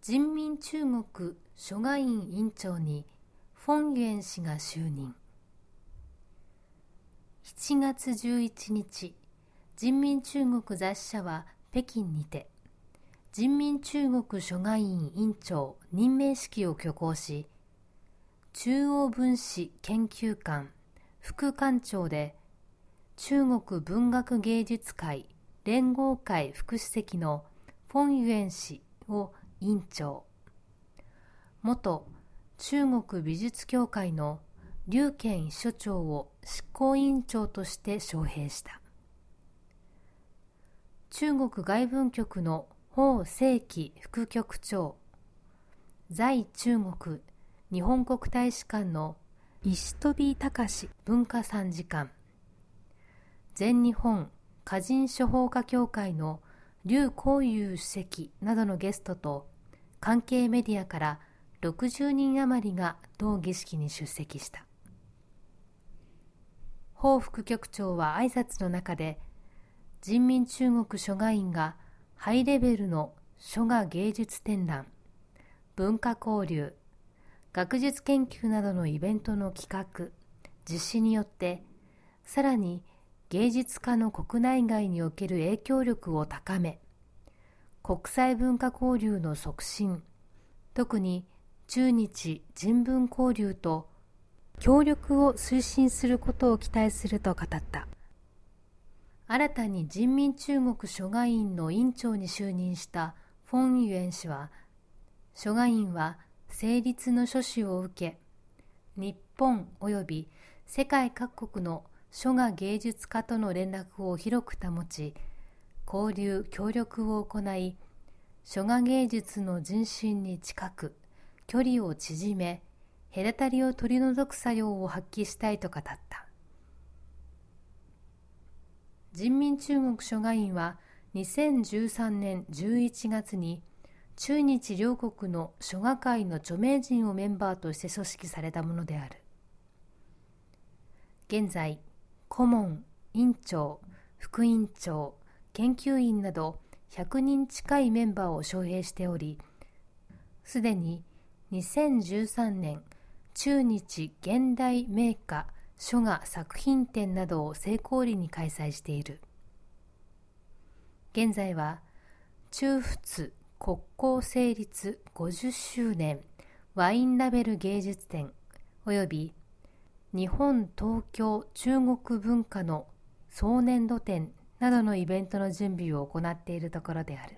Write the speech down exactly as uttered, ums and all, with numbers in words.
人民中国諸外院委員長にフォン・ユエン氏が就任。しちがつじゅういちにち、人民中国雑誌社は北京にて、人民中国諸外院委員長任命式を挙行し、中央文史研究館副館長で、中国文学芸術会連合会副主席のフォン・ユエン氏を委員長、元中国美術協会の劉健所長を執行委員長として招聘した。中国外文局の彭正規副局長、在中国日本国大使館の石飛隆文化参事官、全日本歌人書法家協会の劉光友主席などのゲストと関係メディアからろくじゅうにん余りが同儀式に出席した。彭副局長は挨拶の中で、人民中国諸外院がハイレベルの書画芸術展覧、文化交流、学術研究などのイベントの企画、実施によって、さらに芸術家の国内外における影響力を高め、国際文化交流の促進、特に中日人文交流と協力を推進することを期待すると語った。新たに人民中国諸外院の委員長に就任したフォン・ユエン氏は、諸外院は成立の書旨を受け、日本及び世界各国の書画芸術家との連絡を広く保ち、交流・協力を行い、書画芸術の人心に近く、距離を縮め、隔たりを取り除く作用を発揮したいと語った。人民中国諸外院はにせんじゅうさんねんじゅういちがつに中日両国の書画界の著名人をメンバーとして組織されたものである。現在、顧問、院長、副院長、研究員などひゃくにん近いメンバーを招聘しており、すでににせんじゅうさんねん中日現代名家書画作品展などを成功裏に開催している。現在は中仏国交成立ごじゅっしゅうねんワインラベル芸術展および日本東京中国文化の総年度展などのイベントの準備を行っているところである。